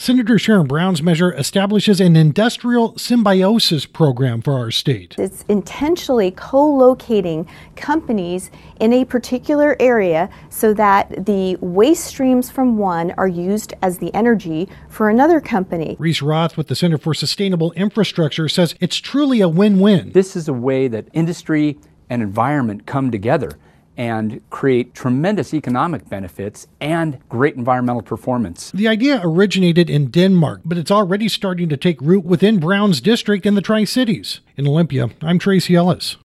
Senator Sharon Brown's measure establishes an industrial symbiosis program for our state. It's intentionally co-locating companies in a particular area so that the waste streams from one are used as the energy for another company. Reese Roth with the Center for Sustainable Infrastructure says it's truly a win-win. This is a way that industry and environment come together and create tremendous economic benefits and great environmental performance. The idea originated in Denmark, but it's already starting to take root within Brown's district in the Tri-Cities. In Olympia, I'm Tracy Ellis.